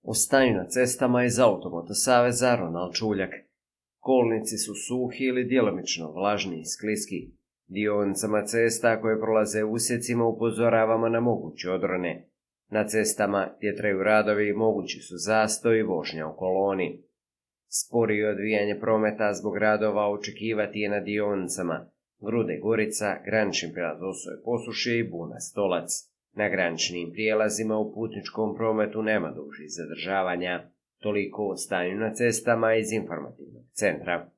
O stanju na cestama iz Automoto saveza Ronald Čuljak. Kolnici su suhi ili djelomično vlažni i skliski. Dionicama cesta koje prolaze usjecima upozoravamo na moguće odrone. Na cestama gdje traju radovi mogući su zastoj i vožnja u koloni. Sporije odvijanje prometa zbog radova očekivati je na dionicama Grude Gorica, granični prijelaz Osoj Posušje i Buna Stolac. Na graničnim prijelazima u putničkom prometu nema dužih zadržavanja. Toliko o stanju na cestama iz informativnog centra.